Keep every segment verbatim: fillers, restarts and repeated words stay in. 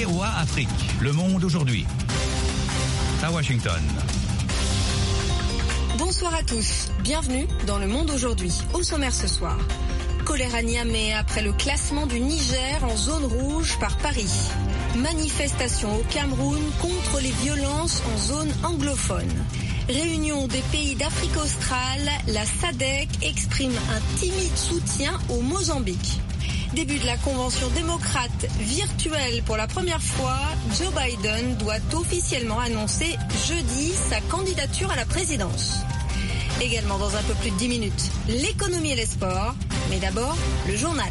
V O A Afrique. Le monde aujourd'hui. À Washington. Bonsoir à tous. Bienvenue dans Le Monde aujourd'hui. Au sommaire ce soir. Colère à Niamey après le classement du Niger en zone rouge par Paris. Manifestation au Cameroun contre les violences en zone anglophone. Réunion des pays d'Afrique australe, la S A D C exprime un timide soutien au Mozambique. Début de la convention démocrate virtuelle pour la première fois, Joe Biden doit officiellement annoncer jeudi sa candidature à la présidence. Également dans un peu plus de dix minutes, l'économie et les sports, mais d'abord le journal.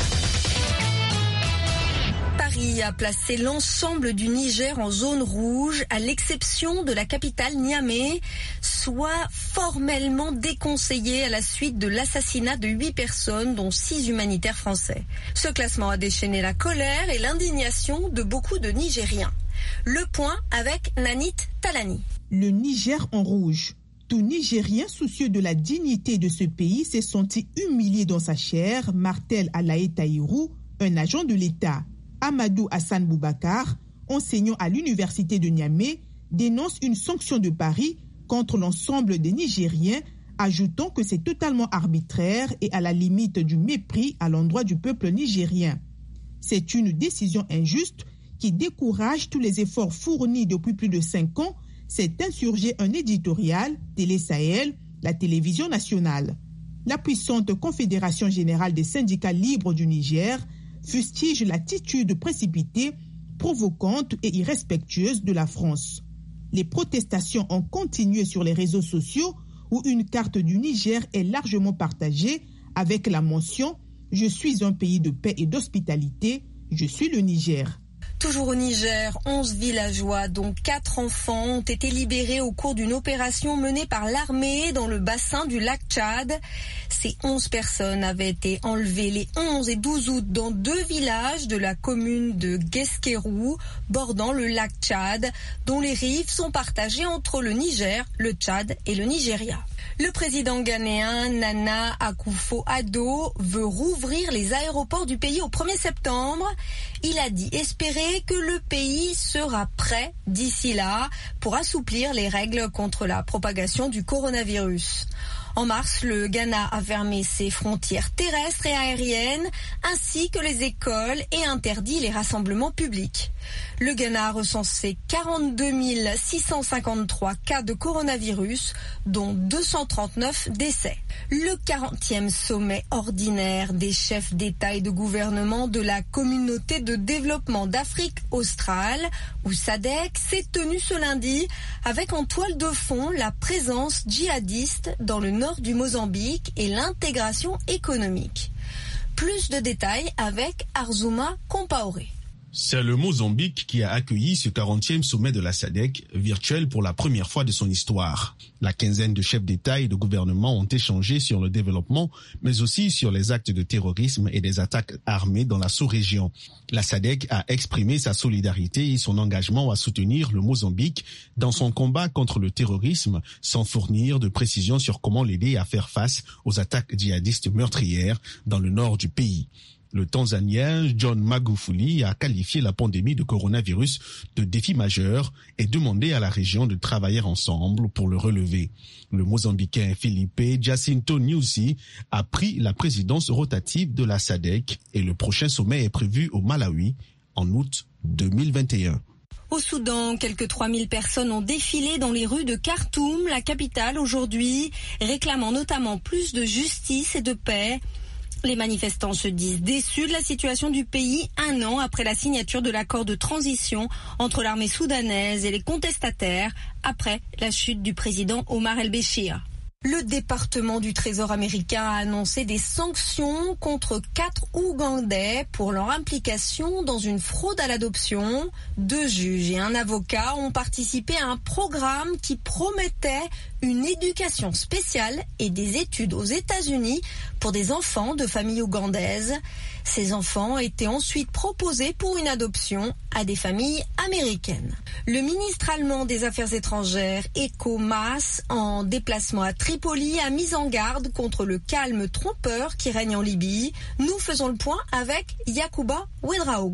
Paris a placé l'ensemble du Niger en zone rouge, à l'exception de la capitale Niamey, soit formellement déconseillée à la suite de l'assassinat de huit personnes, dont six humanitaires français. Ce classement a déchaîné la colère et l'indignation de beaucoup de Nigériens. Le point avec Nanit Talani. Le Niger en rouge. Tout Nigérien soucieux de la dignité de ce pays s'est senti humilié dans sa chair, martèle Alaï Taïrou, un agent de l'État. Amadou Hassan Boubacar, enseignant à l'université de Niamey, dénonce une sanction de Paris contre l'ensemble des Nigériens, ajoutant que c'est totalement arbitraire et à la limite du mépris à l'endroit du peuple nigérien. C'est une décision injuste qui décourage tous les efforts fournis depuis plus de cinq ans, s'est insurgé un éditorial, Télé Sahel, la télévision nationale. La puissante Confédération générale des syndicats libres du Niger fustige l'attitude précipitée, provocante et irrespectueuse de la France. Les protestations ont continué sur les réseaux sociaux où une carte du Niger est largement partagée avec la mention « Je suis un pays de paix et d'hospitalité, je suis le Niger ». Toujours au Niger, onze villageois, dont quatre enfants, ont été libérés au cours d'une opération menée par l'armée dans le bassin du lac Tchad. Ces onze personnes avaient été enlevées les onze et douze août dans deux villages de la commune de Guesquerou, bordant le lac Tchad, dont les rives sont partagées entre le Niger, le Tchad et le Nigeria. Le président ghanéen Nana Akufo-Addo veut rouvrir les aéroports du pays au premier septembre. Il a dit espérer que le pays sera prêt d'ici là pour assouplir les règles contre la propagation du coronavirus. En mars, le Ghana a fermé ses frontières terrestres et aériennes, ainsi que les écoles, et interdit les rassemblements publics. Le Ghana a recensé quarante-deux mille six cent cinquante-trois cas de coronavirus, dont deux cent trente-neuf décès. Le quarantième sommet ordinaire des chefs d'État et de gouvernement de la Communauté de développement d'Afrique australe, ou S A D C, s'est tenu ce lundi avec en toile de fond la présence djihadiste dans le nord du Mozambique et l'intégration économique. Plus de détails avec Arzouma Compaoré. C'est le Mozambique qui a accueilli ce quarantième sommet de la S A D C, virtuel pour la première fois de son histoire. La quinzaine de chefs d'État et de gouvernement ont échangé sur le développement, mais aussi sur les actes de terrorisme et des attaques armées dans la sous-région. La S A D C a exprimé sa solidarité et son engagement à soutenir le Mozambique dans son combat contre le terrorisme, sans fournir de précisions sur comment l'aider à faire face aux attaques djihadistes meurtrières dans le nord du pays. Le Tanzanien John Magufuli a qualifié la pandémie de coronavirus de défi majeur et demandé à la région de travailler ensemble pour le relever. Le Mozambicain Felipe Jacinto Nyusi a pris la présidence rotative de la S A D C et le prochain sommet est prévu au Malawi en août deux mille vingt et un. Au Soudan, quelques trois mille personnes ont défilé dans les rues de Khartoum, la capitale, aujourd'hui, réclamant notamment plus de justice et de paix. Les manifestants se disent déçus de la situation du pays un an après la signature de l'accord de transition entre l'armée soudanaise et les contestataires après la chute du président Omar el-Béchir. Le département du Trésor américain a annoncé des sanctions contre quatre Ougandais pour leur implication dans une fraude à l'adoption. Deux juges et un avocat ont participé à un programme qui promettait une éducation spéciale et des études aux États-Unis pour des enfants de familles ougandaises. Ces enfants étaient ensuite proposés pour une adoption à des familles américaines. Le ministre allemand des Affaires étrangères, Heiko Maas, en déplacement à Tripoli, a mis en garde contre le calme trompeur qui règne en Libye. Nous faisons le point avec Yacouba Ouedraogo.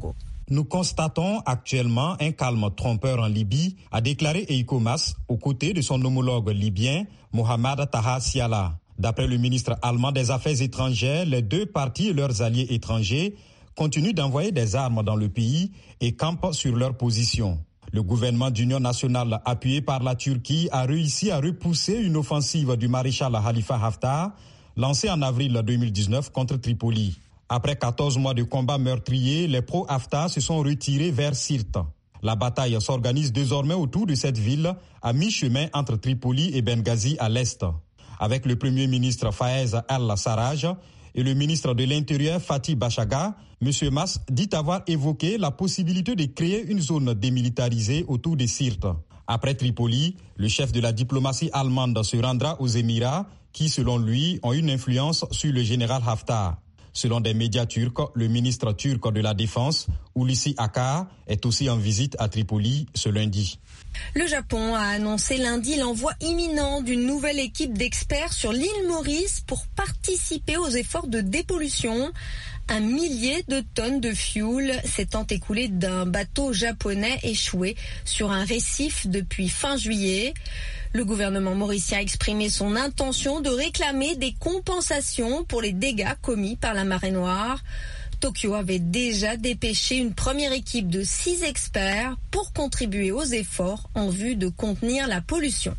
Nous constatons actuellement un calme trompeur en Libye, a déclaré Heiko Maas aux côtés de son homologue libyen, Mohamed Taha Siala. D'après le ministre allemand des Affaires étrangères, les deux parties et leurs alliés étrangers continuent d'envoyer des armes dans le pays et campent sur leur position. Le gouvernement d'union nationale appuyé par la Turquie a réussi à repousser une offensive du maréchal Khalifa Haftar lancée en avril deux mille dix-neuf contre Tripoli. Après quatorze mois de combats meurtriers, les pro-Haftar se sont retirés vers Sirte. La bataille s'organise désormais autour de cette ville à mi-chemin entre Tripoli et Benghazi à l'est. Avec le premier ministre Fayez al-Sarraj et le ministre de l'Intérieur Fatih Bachaga, M. Maas dit avoir évoqué la possibilité de créer une zone démilitarisée autour de Sirte. Après Tripoli, le chef de la diplomatie allemande se rendra aux Émirats qui, selon lui, ont une influence sur le général Haftar. Selon des médias turcs, le ministre turc de la Défense, Hulusi Akar, est aussi en visite à Tripoli ce lundi. Le Japon a annoncé lundi l'envoi imminent d'une nouvelle équipe d'experts sur l'île Maurice pour participer aux efforts de dépollution. Un millier de tonnes de fioul s'étant écoulé d'un bateau japonais échoué sur un récif depuis fin juillet. Le gouvernement mauricien a exprimé son intention de réclamer des compensations pour les dégâts commis par la marée noire. Tokyo avait déjà dépêché une première équipe de six experts pour contribuer aux efforts en vue de contenir la pollution.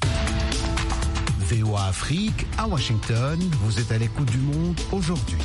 V O A Afrique, à Washington, vous êtes à l'écoute du monde aujourd'hui.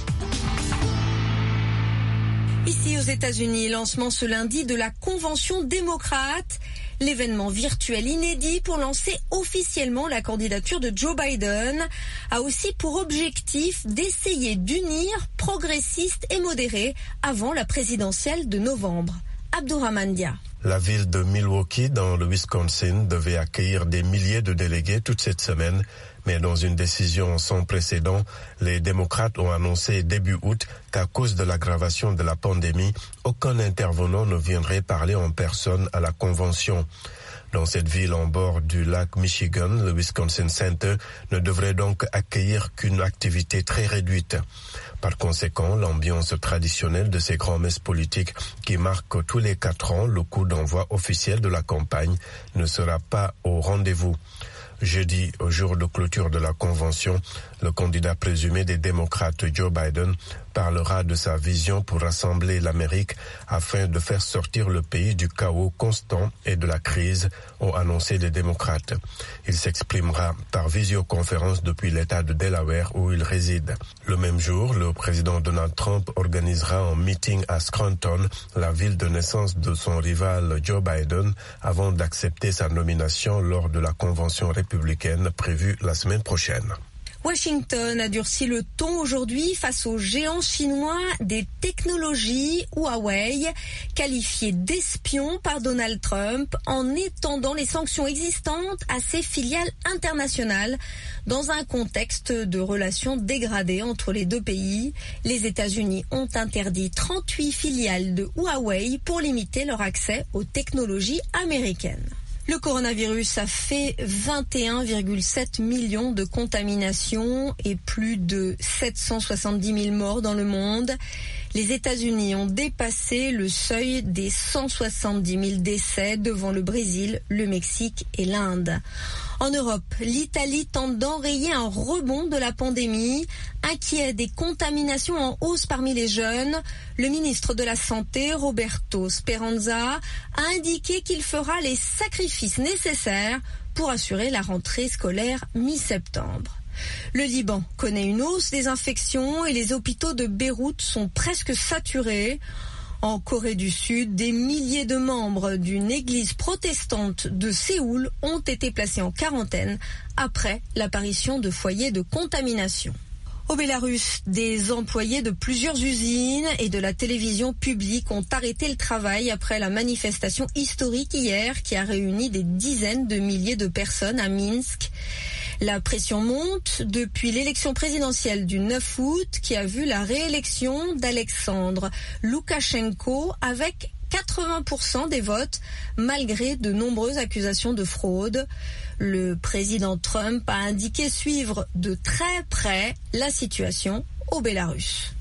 Ici aux États-Unis, lancement ce lundi de la Convention démocrate, l'événement virtuel inédit pour lancer officiellement la candidature de Joe Biden a aussi pour objectif d'essayer d'unir progressistes et modérés avant la présidentielle de novembre. Abdourahmane Dia. La ville de Milwaukee, dans le Wisconsin, devait accueillir des milliers de délégués toute cette semaine. Mais dans une décision sans précédent, les démocrates ont annoncé début août qu'à cause de l'aggravation de la pandémie, aucun intervenant ne viendrait parler en personne à la convention. Dans cette ville en bord du lac Michigan, le Wisconsin Center ne devrait donc accueillir qu'une activité très réduite. Par conséquent, l'ambiance traditionnelle de ces grands-messes politiques qui marquent tous les quatre ans le coup d'envoi officiel de la campagne ne sera pas au rendez-vous. Jeudi, au jour de clôture de la convention, le candidat présumé des démocrates Joe Biden parlera de sa vision pour rassembler l'Amérique afin de faire sortir le pays du chaos constant et de la crise, ont annoncé les démocrates. Il s'exprimera par visioconférence depuis l'État de Delaware où il réside. Le même jour, le président Donald Trump organisera un meeting à Scranton, la ville de naissance de son rival Joe Biden, avant d'accepter sa nomination lors de la convention républicaine prévue la semaine prochaine. Washington a durci le ton aujourd'hui face aux géants chinois des technologies Huawei, qualifiés d'espions par Donald Trump en étendant les sanctions existantes à ses filiales internationales. Dans un contexte de relations dégradées entre les deux pays, les États-Unis ont interdit trente-huit filiales de Huawei pour limiter leur accès aux technologies américaines. Le coronavirus a fait vingt et un virgule sept millions de contaminations et plus de sept cent soixante-dix mille morts dans le monde. Les États-Unis ont dépassé le seuil des cent soixante-dix mille décès devant le Brésil, le Mexique et l'Inde. En Europe, l'Italie tente d'enrayer un rebond de la pandémie. Inquiet des contaminations en hausse parmi les jeunes, le ministre de la Santé, Roberto Speranza, a indiqué qu'il fera les sacrifices nécessaires pour assurer la rentrée scolaire mi-septembre. Le Liban connaît une hausse des infections et les hôpitaux de Beyrouth sont presque saturés. En Corée du Sud, des milliers de membres d'une église protestante de Séoul ont été placés en quarantaine après l'apparition de foyers de contamination. Au Bélarus, des employés de plusieurs usines et de la télévision publique ont arrêté le travail après la manifestation historique hier qui a réuni des dizaines de milliers de personnes à Minsk. La pression monte depuis l'élection présidentielle du neuf août qui a vu la réélection d'Alexandre Loukachenko avec quatre-vingts pour cent des votes malgré de nombreuses accusations de fraude. Le président Trump a indiqué suivre de très près la situation au Bélarus.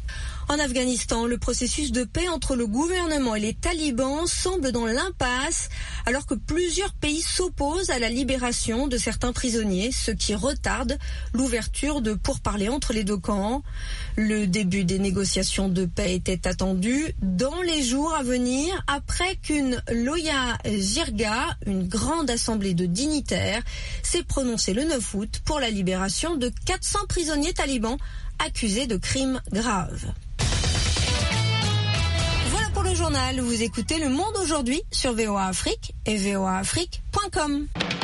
En Afghanistan, le processus de paix entre le gouvernement et les talibans semble dans l'impasse, alors que plusieurs pays s'opposent à la libération de certains prisonniers, ce qui retarde l'ouverture de pourparlers entre les deux camps. Le début des négociations de paix était attendu dans les jours à venir, après qu'une Loya Jirga, une grande assemblée de dignitaires, s'est prononcée le neuf août pour la libération de quatre cents prisonniers talibans accusés de crimes graves. Voilà pour le journal. Vous écoutez Le Monde aujourd'hui sur V O A Afrique et v o a afrique point com.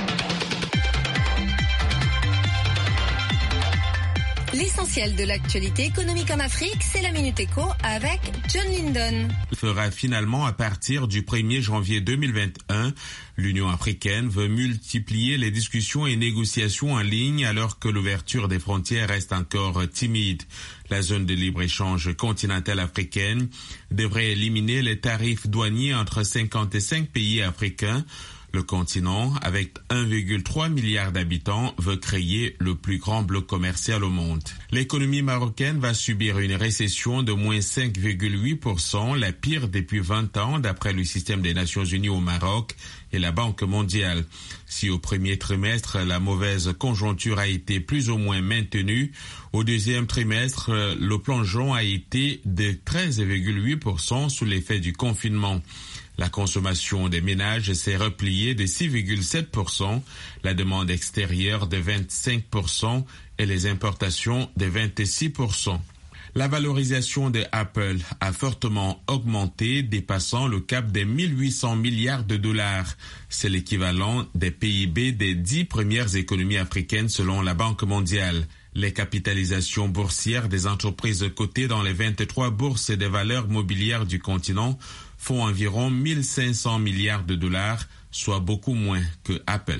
L'essentiel de l'actualité économique en Afrique, c'est la Minute Éco avec John Lindon. Fera finalement à partir du premier janvier deux mille vingt et un. L'Union africaine veut multiplier les discussions et négociations en ligne alors que l'ouverture des frontières reste encore timide. La zone de libre-échange continentale africaine devrait éliminer les tarifs douaniers entre cinquante-cinq pays africains. Le continent, avec un virgule trois milliard d'habitants, veut créer le plus grand bloc commercial au monde. L'économie marocaine va subir une récession de moins cinq virgule huit pour cent, la pire depuis vingt ans, d'après le système des Nations Unies au Maroc et la Banque mondiale. Si au premier trimestre, la mauvaise conjoncture a été plus ou moins maintenue, au deuxième trimestre, le plongeon a été de treize virgule huit pour cent sous l'effet du confinement. La consommation des ménages s'est repliée de six virgule sept pour cent, la demande extérieure de vingt-cinq pour cent et les importations de vingt-six pour cent. La valorisation de Apple a fortement augmenté, dépassant le cap des mille huit cents milliards de dollars. C'est l'équivalent des P I B des dix premières économies africaines selon la Banque mondiale. Les capitalisations boursières des entreprises cotées dans les vingt-trois bourses des valeurs mobilières du continent font environ mille cinq cents milliards de dollars, soit beaucoup moins que Apple.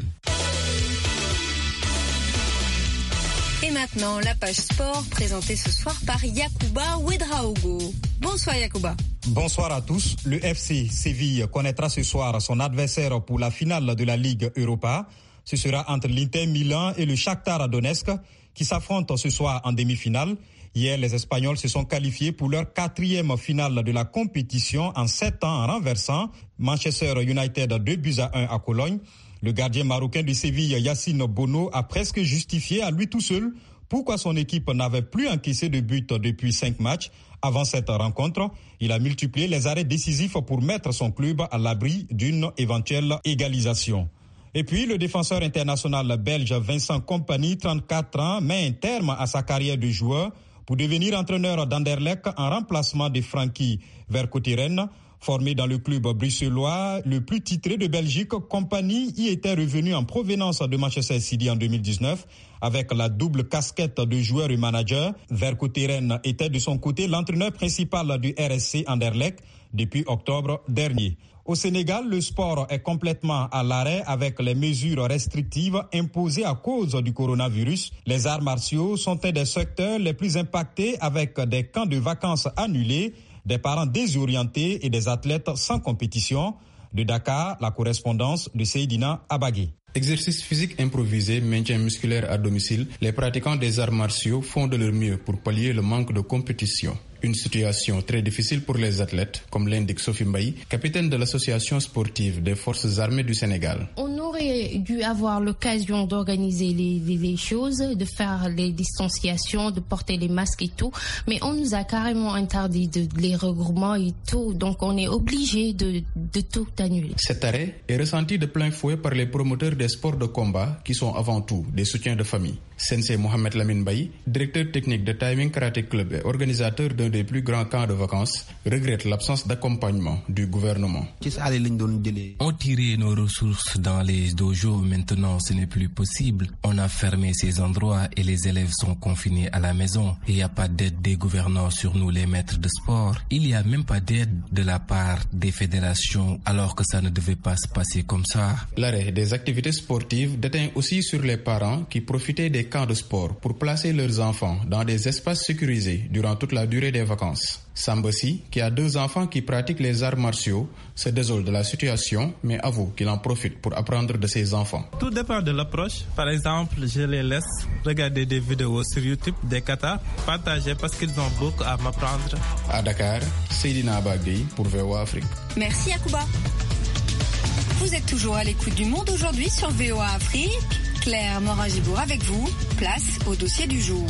Et maintenant, la page sport présentée ce soir par Yacouba Ouedraogo. Bonsoir Yacouba. Bonsoir à tous. Le F C Séville connaîtra ce soir son adversaire pour la finale de la Ligue Europa. Ce sera entre l'Inter Milan et le Shakhtar Donetsk qui s'affrontent ce soir en demi-finale. Hier, les Espagnols se sont qualifiés pour leur quatrième finale de la compétition en sept ans en renversant Manchester United deux buts à un à Cologne. Le gardien marocain de Séville, Yacine Bono, a presque justifié à lui tout seul pourquoi son équipe n'avait plus encaissé de but depuis cinq matchs. Avant cette rencontre, il a multiplié les arrêts décisifs pour mettre son club à l'abri d'une éventuelle égalisation. Et puis, le défenseur international belge Vincent Kompany, trente-quatre ans, met un terme à sa carrière de joueur pour devenir entraîneur d'Anderlecht en remplacement de Frankie Vercouteren. Formé dans le club bruxellois, le plus titré de Belgique, Kompany y était revenu en provenance de Manchester City en deux mille dix-neuf. Avec la double casquette de joueur et manager, Vercouteren était de son côté l'entraîneur principal du R S C Anderlecht depuis octobre dernier. Au Sénégal, le sport est complètement à l'arrêt avec les mesures restrictives imposées à cause du coronavirus. Les arts martiaux sont un des secteurs les plus impactés avec des camps de vacances annulés, des parents désorientés et des athlètes sans compétition. De Dakar, la correspondance de Seydina Abagui. Exercice physique improvisé, maintien musculaire à domicile, les pratiquants des arts martiaux font de leur mieux pour pallier le manque de compétition. Une situation très difficile pour les athlètes, comme l'indique Sophie Mbaye, capitaine de l'association sportive des forces armées du Sénégal. On aurait dû avoir l'occasion d'organiser les, les, les choses, de faire les distanciations, de porter les masques et tout, mais on nous a carrément interdit de, les regroupements et tout, donc on est obligé de, de tout annuler. Cet arrêt est ressenti de plein fouet par les promoteurs des sports de combat qui sont avant tout des soutiens de famille. Sensei Mohamed Lamine Baye, directeur technique de Timing Karate Club et organisateur d'un des plus grands camps de vacances, regrette l'absence d'accompagnement du gouvernement. On tirait nos ressources dans les dojos, maintenant ce n'est plus possible. On a fermé ces endroits et les élèves sont confinés à la maison. Il n'y a pas d'aide des gouvernants sur nous les maîtres de sport. Il n'y a même pas d'aide de la part des fédérations alors que ça ne devait pas se passer comme ça. L'arrêt des activités sportives déteint aussi sur les parents qui profitaient des camps de sport pour placer leurs enfants dans des espaces sécurisés durant toute la durée des vacances. Sambassi, qui a deux enfants qui pratiquent les arts martiaux, se désole de la situation, mais avoue qu'il en profite pour apprendre de ses les enfants. Tout dépend de l'approche. Par exemple, je les laisse regarder des vidéos sur YouTube, des katas, partager parce qu'ils ont beaucoup à m'apprendre. À Dakar, Seydina Bagui pour V O A Afrique. Merci Yacouba. Vous êtes toujours à l'écoute du Monde aujourd'hui sur V O A Afrique. Claire Morin-Gibour avec vous. Place au dossier du jour.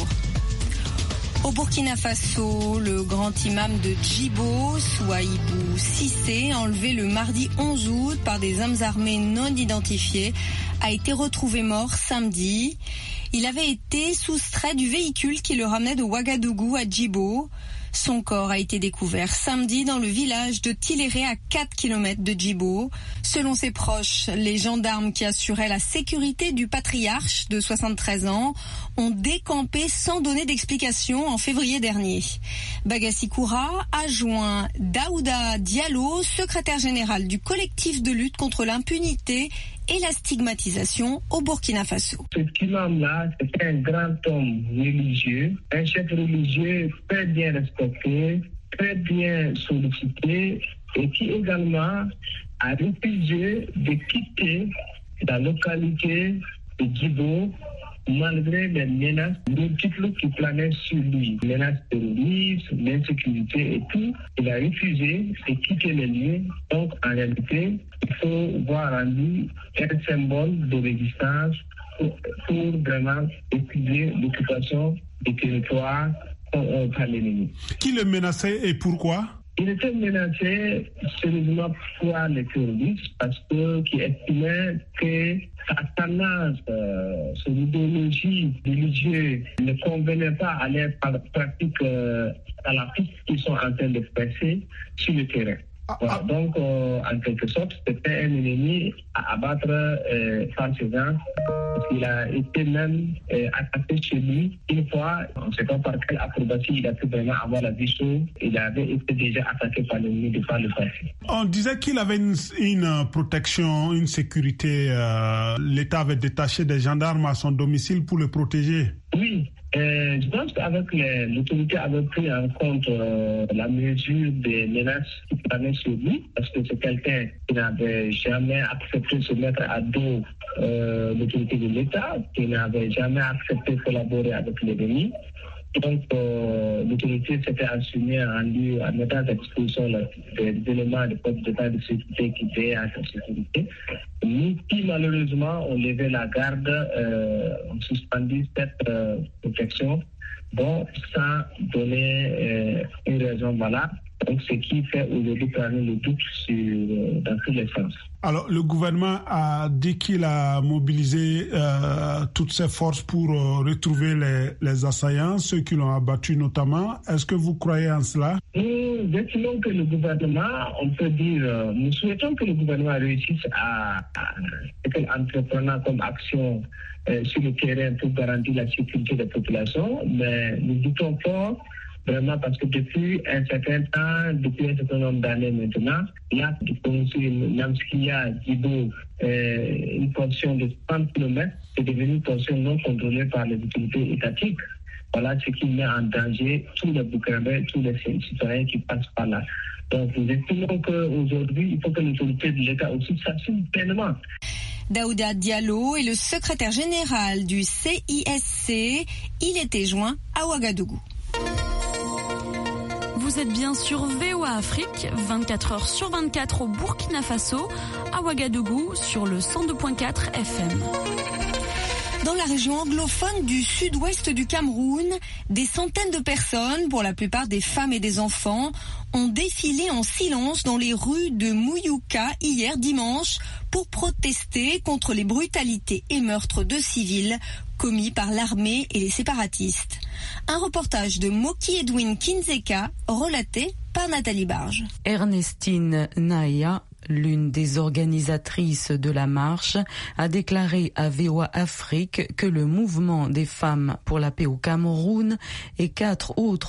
Au Burkina Faso, le grand imam de Djibo, Souaïbou Cissé, enlevé le mardi onze août par des hommes armés non identifiés, a été retrouvé mort samedi. Il avait été soustrait du véhicule qui le ramenait de Ouagadougou à Djibo. Son corps a été découvert samedi dans le village de Tiléré à quatre kilomètres de Djibo. Selon ses proches, les gendarmes qui assuraient la sécurité du patriarche de soixante-treize ans ont décampé sans donner d'explication en février dernier. Bagassi Koura a joint Daouda Diallo, secrétaire général du collectif de lutte contre l'impunité et la stigmatisation au Burkina Faso. Cet imam-là, c'était un grand homme religieux, un chef religieux très bien respecté, très bien sollicité et qui également a refusé de quitter la localité de Djibo malgré les menaces multiples qui planaient sur lui. Menaces terroristes, l'insécurité et tout. Il a refusé de quitter les lieux. Donc, en réalité, il faut voir en lui un symbole de résistance pour, pour vraiment étudier l'occupation des territoires par l'ennemi. Qui le menaçait et pourquoi? Il était menacé sérieusement par les terroristes parce que qui estimaient que sa tendance, euh, son idéologie religieuse ne convenait pas à les pratiques euh, à la piste qu'ils sont en train de passer sur le terrain. Voilà. Donc, euh, en quelque sorte, c'était un ennemi à abattre euh, par ses gens. Il a été même euh, attaqué chez lui une fois. On ne sait pas par quelle acrobatie il a pu vraiment avoir la vie chaude. Il avait été déjà attaqué par l'ennemi de par le passé. On disait qu'il avait une, une protection, une sécurité. Euh, L'État avait détaché des gendarmes à son domicile pour le protéger. Oui. Euh, je pense qu'avec les, l'autorité avait pris en compte euh, la mesure des menaces qui planaient sur lui, parce que c'est quelqu'un qui n'avait jamais accepté de se mettre à dos euh, l'autorité de l'État, qui n'avait jamais accepté de collaborer avec l'ennemi. Donc, euh, l'autorité s'était assumée en lui, en mettant à disposition des éléments de force d'état de sécurité qui veillaient à sa sécurité. Nous, qui malheureusement, ont levé la garde, euh, ont suspendu cette euh, protection, bon, sans donner euh, une raison valable. Donc, ce qui fait aujourd'hui planer le doute sur, euh, dans tous les sens. Alors, le gouvernement a dit qu'il a mobilisé euh, toutes ses forces pour euh, retrouver les, les assaillants, ceux qui l'ont abattu notamment. Est-ce que vous croyez en cela? Nous estimons que le gouvernement, on peut dire, euh, nous souhaitons que le gouvernement réussisse à, à ce qu'il entreprenne comme action euh, sur le terrain pour garantir la sécurité des populations, mais nous doutons fort. Vraiment, parce que depuis un certain temps, depuis un certain nombre d'années maintenant, là, depuis Namskia, Djibo, euh, une portion de trente kilomètres, c'est devenu une portion non contrôlée par les autorités étatiques. Voilà ce qui met en danger tous les Burkinabés, tous les citoyens qui passent par là. Donc, nous estimons qu'aujourd'hui, il faut que l'autorité de l'État aussi s'assume pleinement. Daouda Diallo est le secrétaire général du C I S C. Il était joint à Ouagadougou. Vous êtes bien sur V O A Afrique, vingt-quatre heures sur vingt-quatre au Burkina Faso, à Ouagadougou sur le cent deux virgule quatre F M. Dans la région anglophone du sud-ouest du Cameroun, des centaines de personnes, pour la plupart des femmes et des enfants, ont défilé en silence dans les rues de Mouyouka hier dimanche pour protester contre les brutalités et meurtres de civils commis par l'armée et les séparatistes. Un reportage de Moki Edwin Kinzeka, relaté par Nathalie Barge. Ernestine Naya, l'une des organisatrices de la marche, a déclaré à V O A Afrique que le mouvement des femmes pour la paix au Cameroun et quatre autres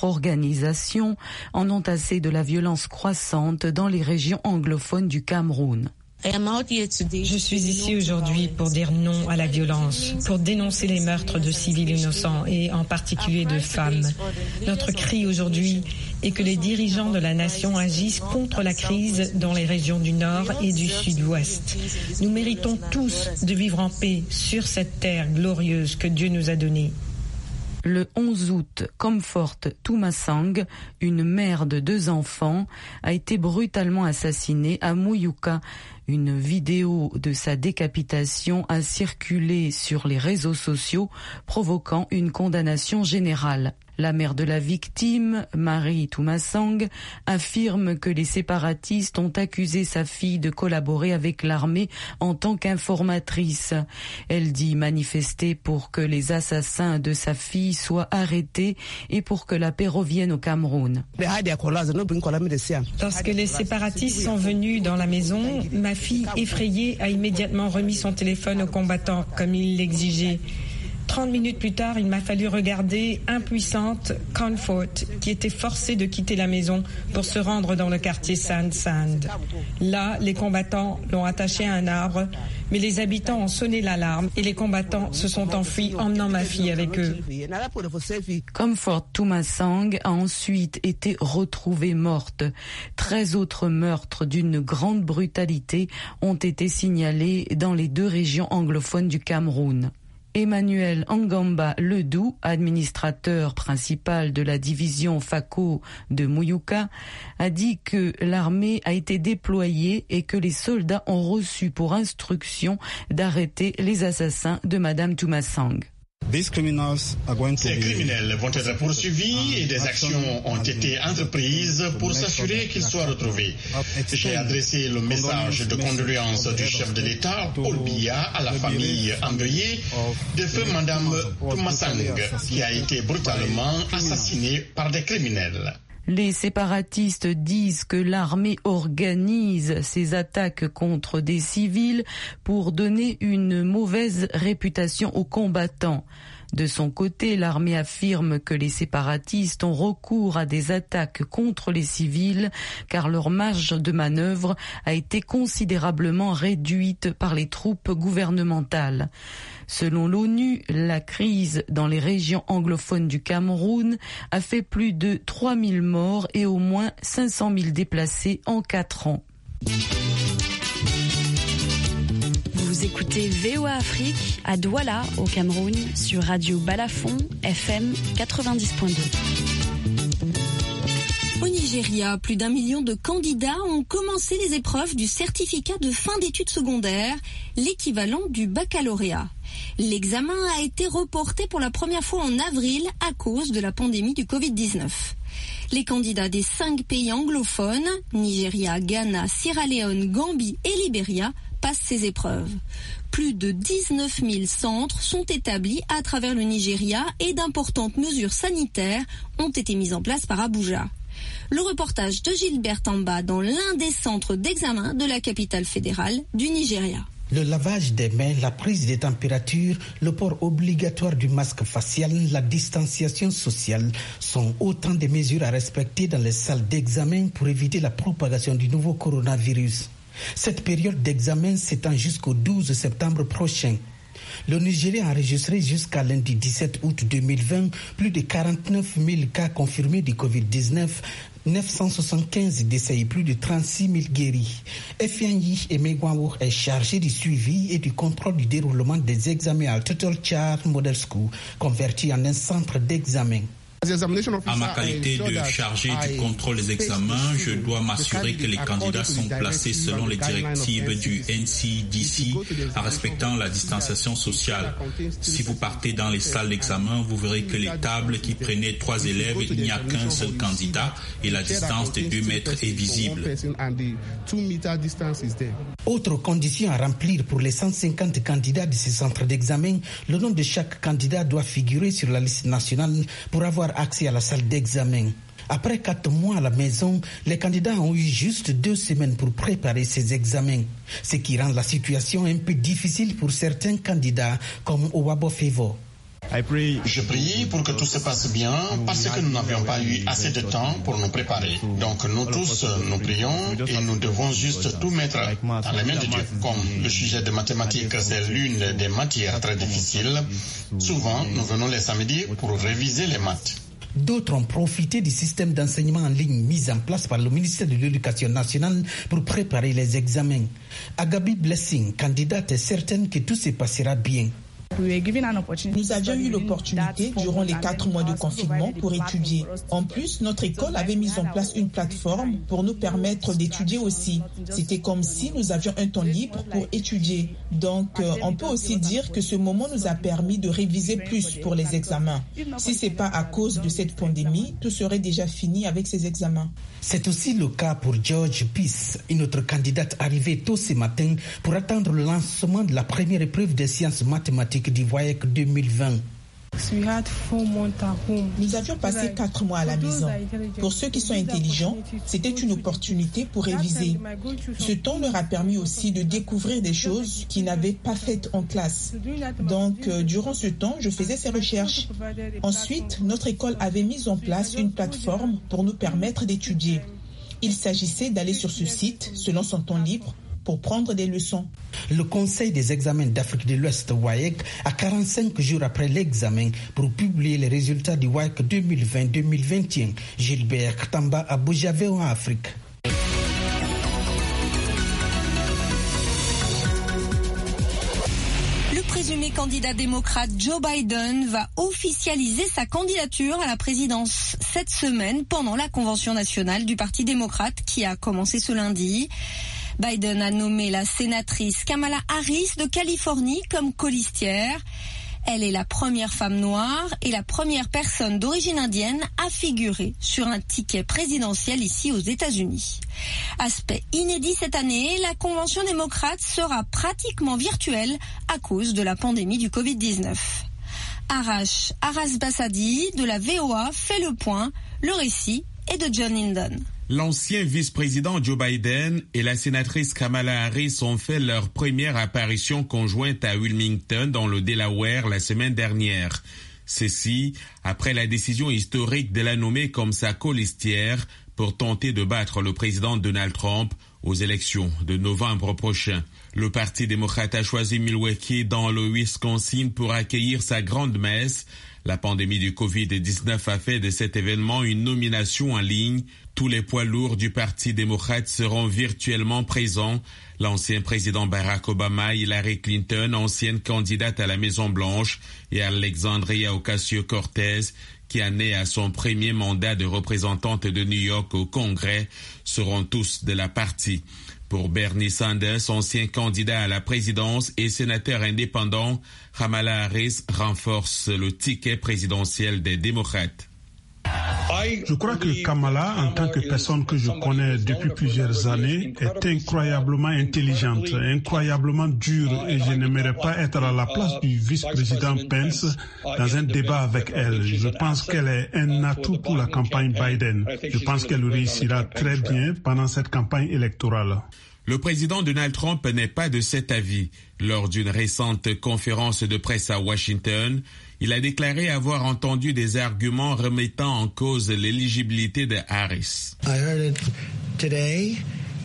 organisations en ont assez de la violence croissante dans les régions anglophones du Cameroun. Je suis ici aujourd'hui pour dire non à la violence, pour dénoncer les meurtres de civils innocents et en particulier de femmes. Notre cri aujourd'hui est que les dirigeants de la nation agissent contre la crise dans les régions du Nord et du Sud-Ouest. Nous méritons tous de vivre en paix sur cette terre glorieuse que Dieu nous a donnée. Le onze août, Comfort Tumasang, une mère de deux enfants, a été brutalement assassinée à Muyuka. Une vidéo de sa décapitation a circulé sur les réseaux sociaux, provoquant une condamnation générale. La mère de la victime, Marie Tumasang, affirme que les séparatistes ont accusé sa fille de collaborer avec l'armée en tant qu'informatrice. Elle dit manifester pour que les assassins de sa fille soient arrêtés et pour que la paix revienne au Cameroun. Lorsque les séparatistes sont venus dans la maison, ma fille effrayée a immédiatement remis son téléphone aux combattants comme il l'exigeait. Trente minutes plus tard, il m'a fallu regarder, impuissante, Comfort, qui était forcée de quitter la maison pour se rendre dans le quartier Sand Sand. Là, les combattants l'ont attachée à un arbre, mais les habitants ont sonné l'alarme et les combattants se sont enfuis, emmenant ma fille avec eux. Comfort Tumasang a ensuite été retrouvée morte. Treize autres meurtres d'une grande brutalité ont été signalés dans les deux régions anglophones du Cameroun. Emmanuel Angamba Ledoux, administrateur principal de la division FACO de Muyuka, a dit que l'armée a été déployée et que les soldats ont reçu pour instruction d'arrêter les assassins de Madame Tumasang. Ces criminels vont être poursuivis et des actions ont été entreprises pour s'assurer qu'ils soient retrouvés. J'ai adressé le message de condoléances du chef de l'État, Paul Biya, à la famille endeuillée de feu Madame Tumasang, qui a été brutalement assassinée par des criminels. Les séparatistes disent que l'armée organise ces attaques contre des civils pour donner une mauvaise réputation aux combattants. De son côté, l'armée affirme que les séparatistes ont recours à des attaques contre les civils car leur marge de manœuvre a été considérablement réduite par les troupes gouvernementales. Selon l'ONU, la crise dans les régions anglophones du Cameroun a fait plus de trois mille morts et au moins cinq cent mille déplacés en quatre ans. Vous écoutez V O A Afrique à Douala au Cameroun sur Radio Balafon F M quatre-vingt-dix point deux. Au Nigeria, plus d'un million de candidats ont commencé les épreuves du certificat de fin d'études secondaires, l'équivalent du baccalauréat. L'examen a été reporté pour la première fois en avril à cause de la pandémie du covid dix-neuf. Les candidats des cinq pays anglophones, Nigeria, Ghana, Sierra Leone, Gambie et Libéria, passent ces épreuves. Plus de dix-neuf mille centres sont établis à travers le Nigeria et d'importantes mesures sanitaires ont été mises en place par Abuja. Le reportage de Gilbert Tamba dans l'un des centres d'examen de la capitale fédérale du Nigeria. Le lavage des mains, la prise des températures, le port obligatoire du masque facial, la distanciation sociale sont autant de mesures à respecter dans les salles d'examen pour éviter la propagation du nouveau coronavirus. Cette période d'examen s'étend jusqu'au douze septembre prochain. Le Nigeria a enregistré jusqu'à lundi dix-sept août deux mille vingt plus de quarante-neuf mille cas confirmés du covid dix-neuf, neuf cent soixante-quinze décès et plus de trente-six mille guéris. Efianyi Emegwawo est chargé du suivi et du contrôle du déroulement des examens à Total Char Model School, converti en un centre d'examen. À ma qualité de chargé du contrôle des examens, je dois m'assurer que les candidats sont placés selon les directives du N C D C en respectant la distanciation sociale. Si vous partez dans les salles d'examen, vous verrez que les tables qui prenaient trois élèves, il n'y a qu'un seul candidat et la distance de deux mètres est visible. Autre condition à remplir pour les cent cinquante candidats de ces centres d'examen, le nom de chaque candidat doit figurer sur la liste nationale pour avoir accès à la salle d'examen. Après quatre mois à la maison, les candidats ont eu juste deux semaines pour préparer ces examens, ce qui rend la situation un peu difficile pour certains candidats comme Owabo Fevo. Je prie pour que tout se passe bien parce que nous n'avions pas eu assez de temps pour nous préparer. Donc nous tous, nous prions et nous devons juste tout mettre dans les mains de Dieu. Comme le sujet de mathématiques, c'est l'une des matières très difficiles, souvent nous venons les samedis pour réviser les maths. D'autres ont profité du système d'enseignement en ligne mis en place par le ministère de l'Éducation nationale pour préparer les examens. Agabi Blessing, candidate, est certaine que tout se passera bien. Nous avions eu l'opportunité durant les quatre mois de confinement pour étudier. En plus, notre école avait mis en place une plateforme pour nous permettre d'étudier aussi. C'était comme si nous avions un temps libre pour étudier. Donc, euh, on peut aussi dire que ce moment nous a permis de réviser plus pour les examens. Si ce n'est pas à cause de cette pandémie, tout serait déjà fini avec ces examens. C'est aussi le cas pour George Peace, une autre candidate arrivée tôt ce matin pour attendre le lancement de la première épreuve des sciences mathématiques du W A E C deux mille vingt. Nous avions passé quatre mois à la maison. Pour ceux qui sont intelligents, c'était une opportunité pour réviser. Ce temps leur a permis aussi de découvrir des choses qu'ils n'avaient pas faites en classe. Donc, euh, durant ce temps, je faisais ces recherches. Ensuite, notre école avait mis en place une plateforme pour nous permettre d'étudier. Il s'agissait d'aller sur ce site, selon son temps libre, pour prendre des leçons. Le Conseil des examens d'Afrique de l'Ouest, W A E C, a quarante-cinq jours après l'examen pour publier les résultats du W A E C deux mille vingt deux mille vingt et un. Gilbert Ktamba, Abuja, V O A Afrique. Le présumé candidat démocrate Joe Biden va officialiser sa candidature à la présidence cette semaine pendant la convention nationale du Parti démocrate qui a commencé ce lundi. Biden a nommé la sénatrice Kamala Harris de Californie comme colistière. Elle est la première femme noire et la première personne d'origine indienne à figurer sur un ticket présidentiel ici aux États-Unis. Aspect inédit cette année, la convention démocrate sera pratiquement virtuelle à cause de la pandémie du covid dix-neuf. Arash Arasbassadi de la V O A fait le point. Le récit est de John Hindon. L'ancien vice-président Joe Biden et la sénatrice Kamala Harris ont fait leur première apparition conjointe à Wilmington dans le Delaware la semaine dernière. Ceci après la décision historique de la nommer comme sa colistière pour tenter de battre le président Donald Trump aux élections de novembre prochain. Le Parti démocrate a choisi Milwaukee dans le Wisconsin pour accueillir sa grande messe. La pandémie du covid dix-neuf a fait de cet événement une nomination en ligne. Tous les poids lourds du Parti démocrate seront virtuellement présents. L'ancien président Barack Obama, Hillary Clinton, ancienne candidate à la Maison-Blanche, et Alexandria Ocasio-Cortez, qui en est à son premier mandat de représentante de New York au Congrès, seront tous de la partie. Pour Bernie Sanders, ancien candidat à la présidence et sénateur indépendant, Kamala Harris renforce le ticket présidentiel des démocrates. Je crois que Kamala, en tant que personne que je connais depuis plusieurs années, est incroyablement intelligente, incroyablement dure, et je n'aimerais pas être à la place du vice-président Pence dans un débat avec elle. Je pense qu'elle est un atout pour la campagne Biden. Je pense qu'elle réussira très bien pendant cette campagne électorale. Le président Donald Trump n'est pas de cet avis. Lors d'une récente conférence de presse à Washington, il a déclaré avoir entendu des arguments remettant en cause l'éligibilité de Harris. I heard it today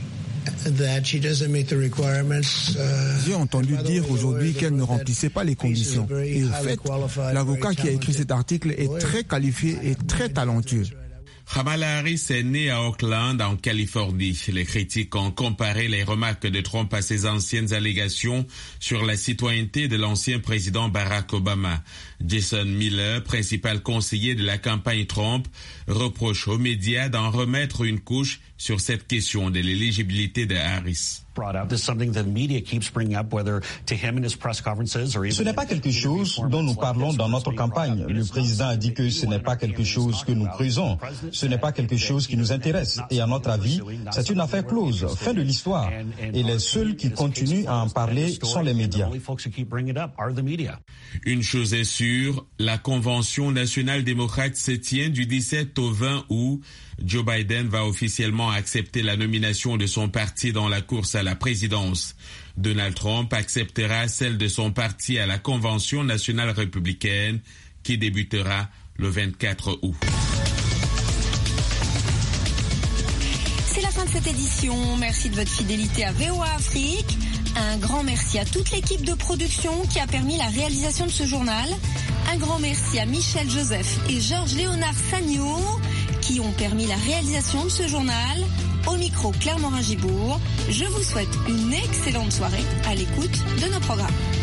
that she doesn't meet the requirements. J'ai entendu dire aujourd'hui qu'elle ne remplissait pas les conditions. Et au fait, l'avocat qui a écrit cet article est très qualifié et très talentueux. Kamala Harris est née à Oakland, en Californie. Les critiques ont comparé les remarques de Trump à ses anciennes allégations sur la citoyenneté de l'ancien président Barack Obama. Jason Miller, principal conseiller de la campagne Trump, reproche aux médias d'en remettre une couche sur cette question de l'éligibilité de Harris. Ce n'est pas quelque chose dont nous parlons dans notre campagne. Le président a dit que ce n'est pas quelque chose que nous creusons. Ce n'est pas quelque chose qui nous intéresse. Et à notre avis, c'est une affaire close, fin de l'histoire. Et les seuls qui continuent à en parler sont les médias. Une chose est sûre, la Convention nationale démocrate se tient du dix-sept au vingt août. Joe Biden va officiellement accepter la nomination de son parti dans la course à la présidence. Donald Trump acceptera celle de son parti à la Convention nationale républicaine qui débutera le vingt-quatre août. C'est la fin de cette édition. Merci de votre fidélité à V O A Afrique. Un grand merci à toute l'équipe de production qui a permis la réalisation de ce journal. Un grand merci à Michel Joseph et Georges Léonard Sagno qui ont permis la réalisation de ce journal. Au micro, Claire Morin-Gibourg. Je vous souhaite une excellente soirée à l'écoute de nos programmes.